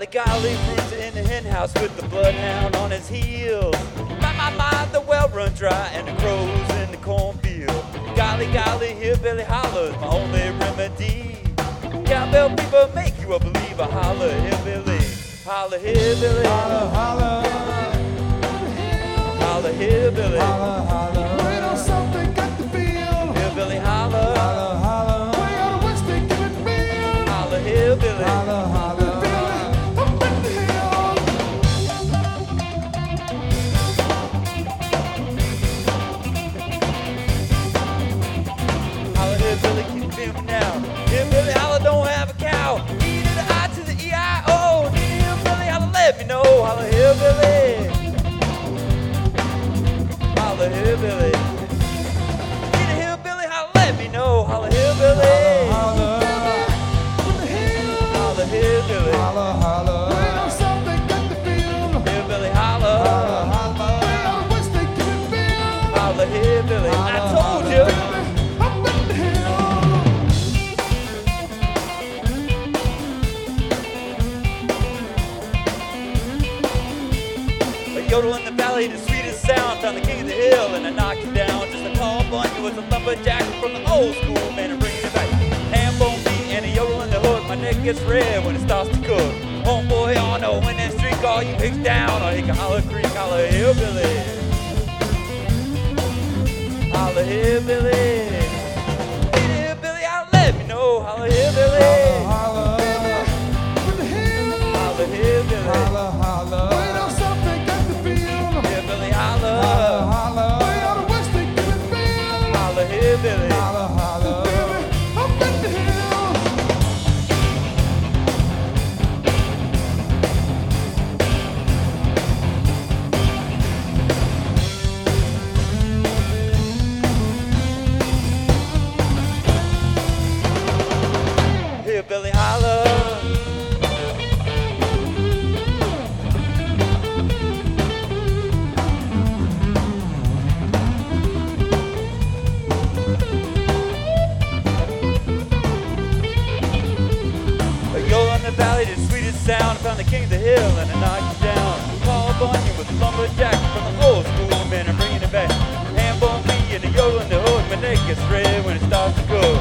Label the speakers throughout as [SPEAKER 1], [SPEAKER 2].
[SPEAKER 1] Golly, golly, Bruce in the hen house with the bloodhound on his heels. My, the well run dry and the crows in the cornfield. Golly, golly, hillbilly holler's my only remedy. Cowbell people make you a believer. Holler, hillbilly, holler, hillbilly,
[SPEAKER 2] Holla, holla,
[SPEAKER 1] holler, hillbilly,
[SPEAKER 2] holla, holla. Wait on something, got the feel.
[SPEAKER 1] hillbilly, holler,
[SPEAKER 2] Holla, holla. Way out of West, they give it real.
[SPEAKER 1] holler, hillbilly.
[SPEAKER 2] Holla, holla. Up in the hill.
[SPEAKER 1] Holler, hillbilly, can you feel me now? Hillbilly, holler, don't have a cow. E to the I to the E-I-O. Need a hillbilly, holler, let me know. Holler, hillbilly. Holler, hillbilly. Need a hillbilly, holler, let me know. Holler, hillbilly.
[SPEAKER 2] Holla, up in the hill.
[SPEAKER 1] Holler, hillbilly.
[SPEAKER 2] Holla, holla. Wait on something, got the feel.
[SPEAKER 1] Hillbilly, holler.
[SPEAKER 2] Holla, holla. Way out of West, they give it real.
[SPEAKER 1] Holler, hillbilly. I told you.
[SPEAKER 2] Up in the hill.
[SPEAKER 1] A yodel in the valley, the sweetest sound. Found the king of the hill and I knocked it down. Just a tall bunch was a lumberjack from the old school, man, and bringing it back. Ham bone meat and a yodel in the hood. My neck gets red when it starts to cook. Homeboy on a winning streak, all you hicks down. Or he can holler creek, holler hillbilly. Holler hillbilly. Need a hillbilly, I'll let me know. Holler hillbilly.
[SPEAKER 2] Holla, up in the hill.
[SPEAKER 1] Holler hillbilly.
[SPEAKER 2] Holla, holla. Wait on something, got the feel.
[SPEAKER 1] Hillbilly, holler.
[SPEAKER 2] Holla, holla. Way out of West, they give it real.
[SPEAKER 1] Holler hillbilly.
[SPEAKER 2] Holla, holla. Up in the hill.
[SPEAKER 1] Hillbilly, holler. A yodel in the valley, the sweetest sound. Found the king of the hill and I knocked it down. Paul Bunyan with a lumberjack from the old school, man, I'm bringing it back. Ham bone meat and a yodel in the hood. My neck gets red when it starts to go.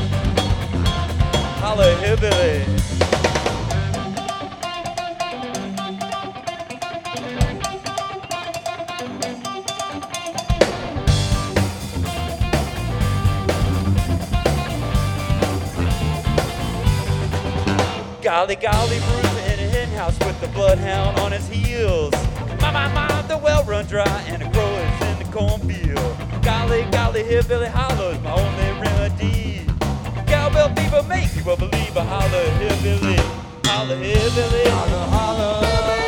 [SPEAKER 1] Holler hillbilly. Golly, golly, Bruce in a hen house with the bloodhound on his heels. My, the well run dry and the crow is in the cornfield. Golly, golly, hillbilly, holler's my only remedy. Cowbell people make you a believer. Holler hillbilly, holler hillbilly.
[SPEAKER 2] Holla, holla.